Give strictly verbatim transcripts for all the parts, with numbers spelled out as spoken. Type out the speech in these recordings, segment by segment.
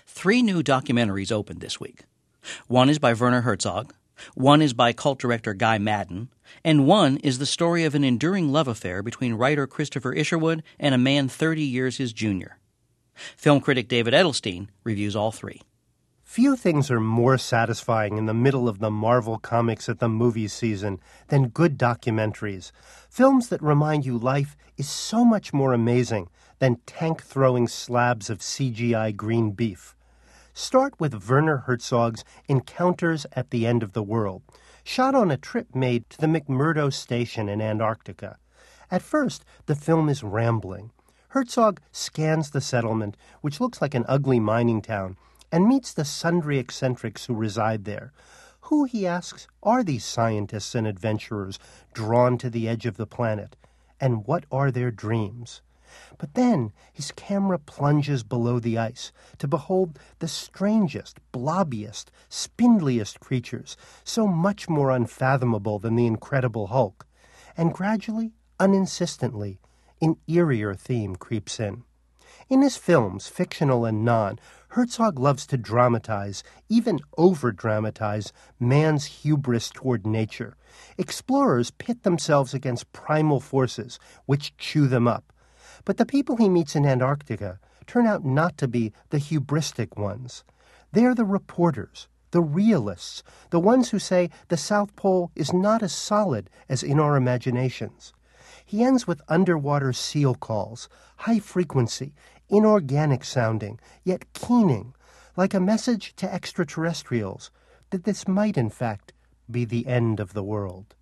Three new documentaries opened this week. One is by Werner Herzog, one is by cult director Guy Maddin, and one is the story of an enduring love affair between writer Christopher Isherwood and a man thirty years his junior. Film critic David Edelstein reviews all three. Few things are more satisfying in the middle of the Marvel Comics at the movies season than good documentaries, films that remind you life is so much more amazing than tank-throwing slabs of C G I green beef. Start with Werner Herzog's Encounters at the End of the World, shot on a trip made to the McMurdo Station in Antarctica. At first, the film is rambling. Herzog scans the settlement, which looks like an ugly mining town, and meets the sundry eccentrics who reside there. Who, he asks, are these scientists and adventurers drawn to the edge of the planet? And what are their dreams? But then his camera plunges below the ice to behold the strangest, blobbiest, spindliest creatures, so much more unfathomable than the Incredible Hulk. And gradually, uninsistently, an eerier theme creeps in. In his films, fictional and non, Herzog loves to dramatize, even over-dramatize, man's hubris toward nature. Explorers pit themselves against primal forces, which chew them up. But the people he meets in Antarctica turn out not to be the hubristic ones. They're the reporters, the realists, the ones who say the South Pole is not as solid as in our imaginations. He ends with underwater seal calls, high frequency, inorganic sounding, yet keening, like a message to extraterrestrials that this might, in fact, be the end of the world.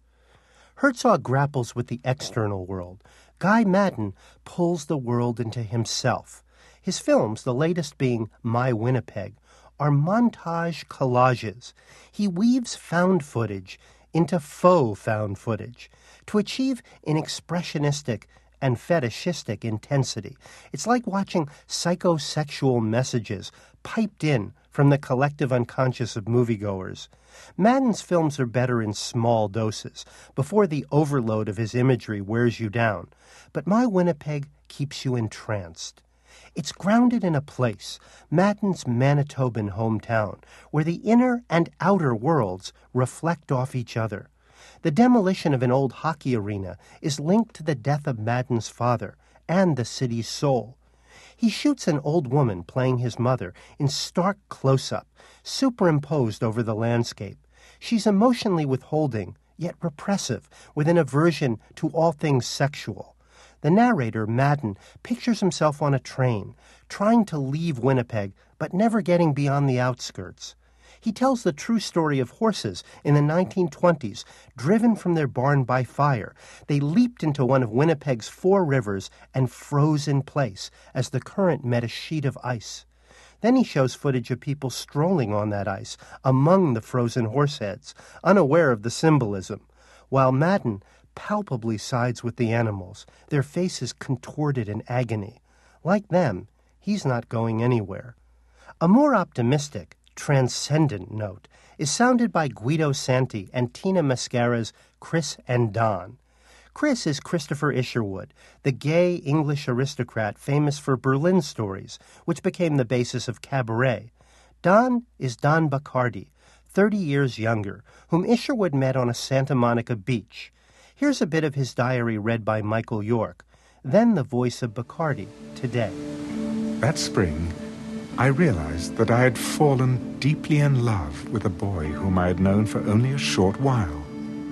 Herzog grapples with the external world. Guy Maddin pulls the world into himself. His films, the latest being My Winnipeg, are montage collages. He weaves found footage into faux found footage to achieve an expressionistic and fetishistic intensity. It's like watching psychosexual messages piped in from the collective unconscious of moviegoers. Maddin's films are better in small doses, before the overload of his imagery wears you down. But My Winnipeg keeps you entranced. It's grounded in a place, Maddin's Manitoban hometown, where the inner and outer worlds reflect off each other. The demolition of an old hockey arena is linked to the death of Maddin's father and the city's soul. He shoots an old woman playing his mother in stark close-up, superimposed over the landscape. She's emotionally withholding, yet repressive, with an aversion to all things sexual. The narrator, Maddin, pictures himself on a train, trying to leave Winnipeg, but never getting beyond the outskirts. He tells the true story of horses in the nineteen twenties, driven from their barn by fire. They leaped into one of Winnipeg's four rivers and froze in place as the current met a sheet of ice. Then he shows footage of people strolling on that ice among the frozen horse heads, unaware of the symbolism, while Maddin palpably sides with the animals, their faces contorted in agony. Like them, he's not going anywhere. A more optimistic, transcendent note is sounded by Guido Santi and Tina Mascara's Chris and Don. Chris is Christopher Isherwood, the gay English aristocrat famous for Berlin Stories, which became the basis of Cabaret. Don is Don Bacardi, thirty years younger, whom Isherwood met on a Santa Monica beach. Here's a bit of his diary read by Michael York, then the voice of Bacardi today. That spring, I realized that I had fallen deeply in love with a boy whom I had known for only a short while,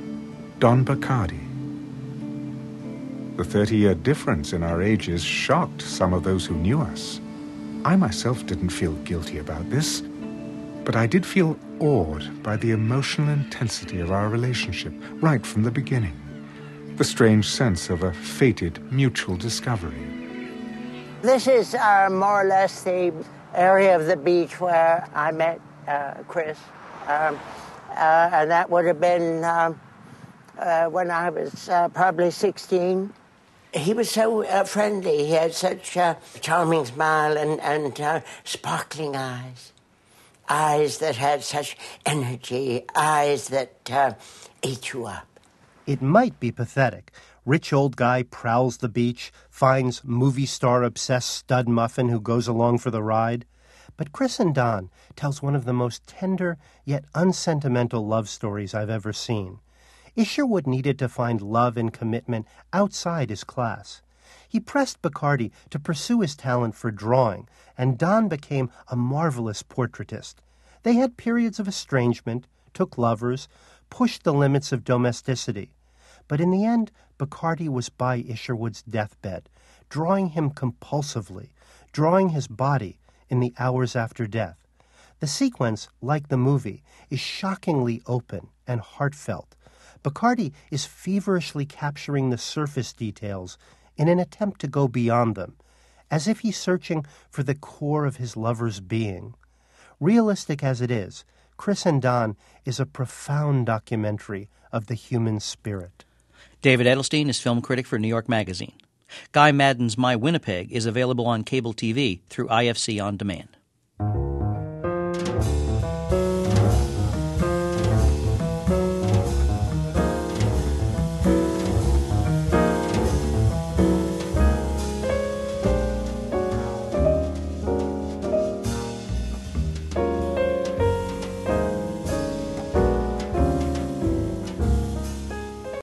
Don Bacardi. The thirty-year difference in our ages shocked some of those who knew us. I myself didn't feel guilty about this, but I did feel awed by the emotional intensity of our relationship right from the beginning, the strange sense of a fated mutual discovery. This is uh, more or less the area of the beach where I met uh, Chris, um, uh, and that would have been um, uh, when I was uh, probably sixteen. He was so uh, friendly. He had such a charming smile and, and uh, sparkling eyes, eyes that had such energy, eyes that uh, ate you up. It might be pathetic. Rich old guy prowls the beach, finds movie star-obsessed stud muffin who goes along for the ride. But Chris and Don tells one of the most tender yet unsentimental love stories I've ever seen. Isherwood needed to find love and commitment outside his class. He pressed Bacardi to pursue his talent for drawing, and Don became a marvelous portraitist. They had periods of estrangement, took lovers, pushed the limits of domesticity. But in the end, Bacardi was by Isherwood's deathbed, drawing him compulsively, drawing his body in the hours after death. The sequence, like the movie, is shockingly open and heartfelt. Bacardi is feverishly capturing the surface details in an attempt to go beyond them, as if he's searching for the core of his lover's being. Realistic as it is, Chris and Don is a profound documentary of the human spirit. David Edelstein is film critic for New York Magazine. Guy Maddin's My Winnipeg is available on cable T V through I F C On Demand.